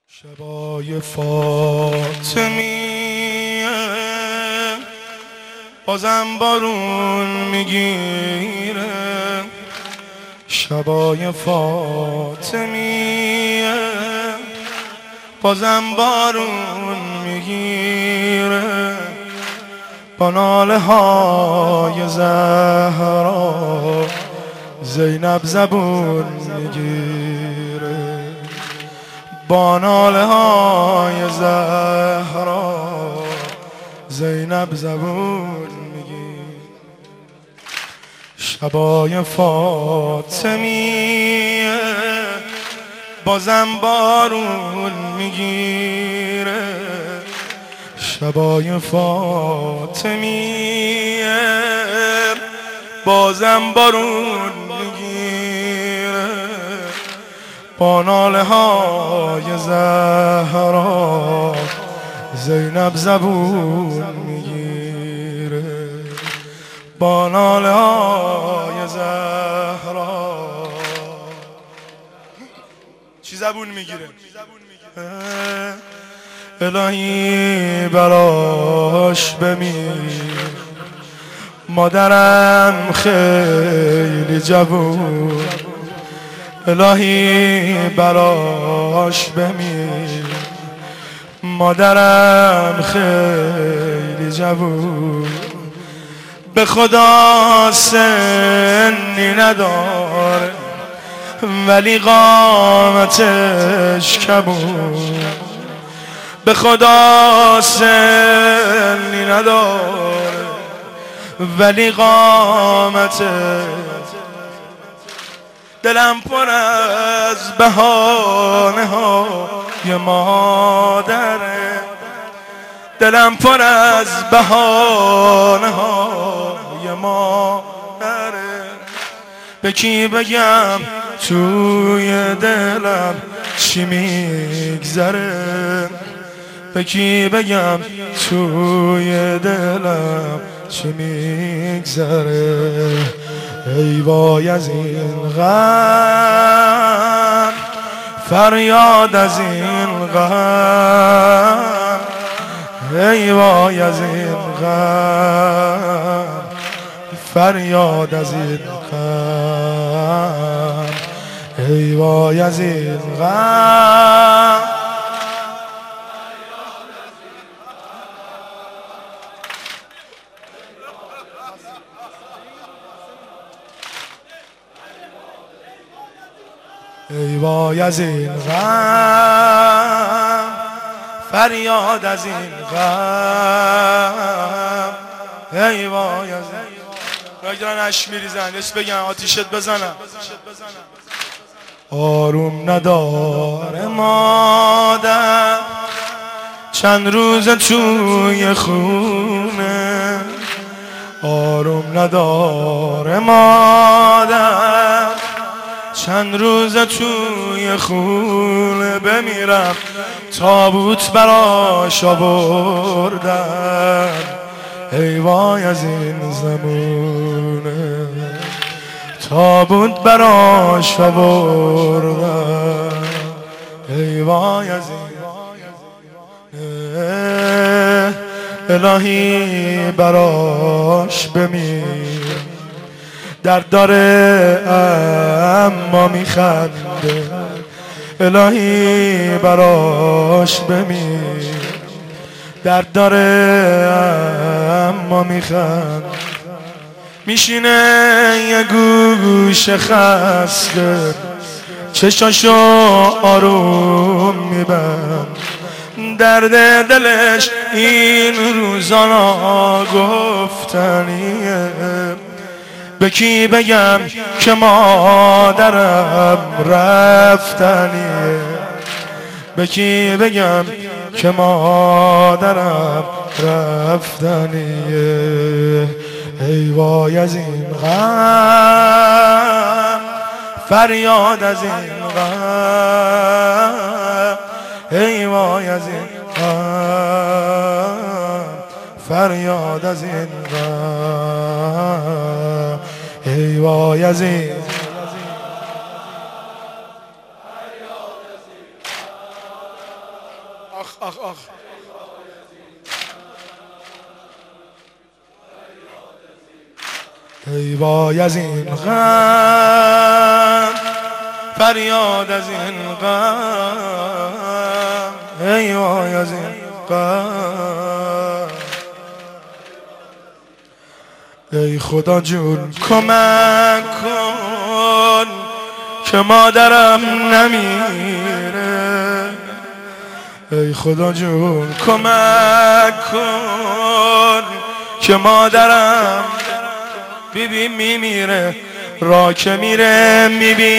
شبای فاطمیه بازم بارون میگیره، شبای فاطمیه بازم بارون میگیره، با ناله های زهرا زینب زبون میگیره، با ناله های زهرا زینب زبون میگیره. شبای فاطمیه بازم بارون میگیره، شبای فاطمیه بازم بارون میگیره، با ناله های زهرا زینب زبون میگیره، با ناله های زهرا چی زبون میگیره؟ الهی براش بمیر، مادرم خیلی جوون، الهی براش بمیر، مادرم خیلی جوون، به خدا سنی نداره ولی قامتش کبود، به خدا سنی نداره ولی قامتش، دلم پر از بهانه های مادره، دلم پر از بهانه های مادره، به کی بگم توی دلم چی میگذره، به کی بگم توی دلم چی میگذره، ای وای از این غم، فریاد از این غم، ای وای از این غم، فریاد از این غم، ای وای از این غم. ای وای از این غم، فریاد از این غم، ای وای از این غم. دارن اش میریزن، اسم بگن آتیشت بزنم. آروم نداره مادر چند روز توی خونه، آروم نداره مادر چند روز توی خونه، بمیرم تابوت براش آوردن، ای وای از این زمونه، تابوت براش آوردن، ای وای از این. الهی براش بمیر، درد داره اما میخنده، الهی براش بمیر، درد داره اما میخنده، میشینه یه گوش خسته چشاشو آروم میبند، درد دلش این روزانا گفتنیه، به کی بگم که مادرم رفتنیه، به کی بگم که مادرم رفتنیه، ای وای از این غم، فریاد از این غم، ای وای از این غم، فریاد از این غم، ای وای از این. آخ آخ آخ. ای وای از این غم، فریاد از این غم، ای وای از این غم. ای خدا جون کمک کن که مادرم نمیره. ای خدا جون کمک کن که مادرم بیبی میمیره. را که میره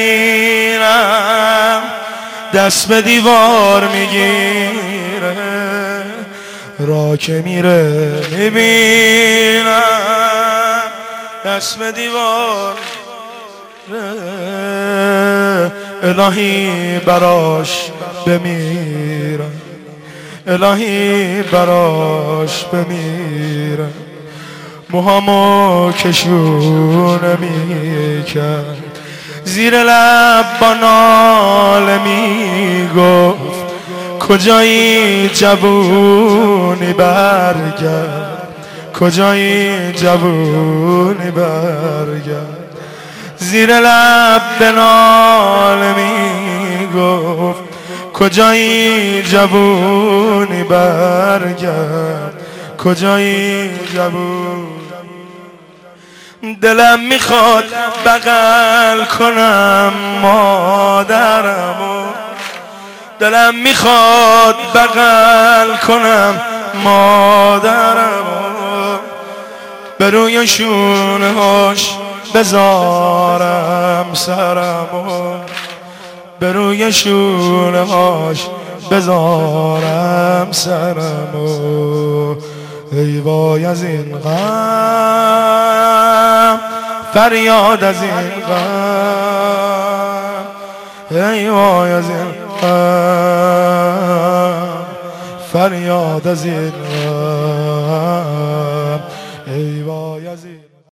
میبینم دست به دیوار میگیره. را که میره میبینم دست به دیوار. الهی براش بمیرم، الهی براش بمیرم. موهامو کشونه میکرد، زیر لب با ناله میگفت کجایی جوونی برگرد، کجایی جوونی برگرد. زیر لب به ناله میگفت کجایی جوونی برگرد، کجایی جوون. دلم میخواد بغل کنم مادرمو، دلم میخواد بغل کنم مادرمو. به روی شونهاش بذارم سرمو، به روی شونهاش بذارم سرمو. ای وای از این غم، فریاد از این غم، ای وای از این غم، فریاد از این غم، ای وای از این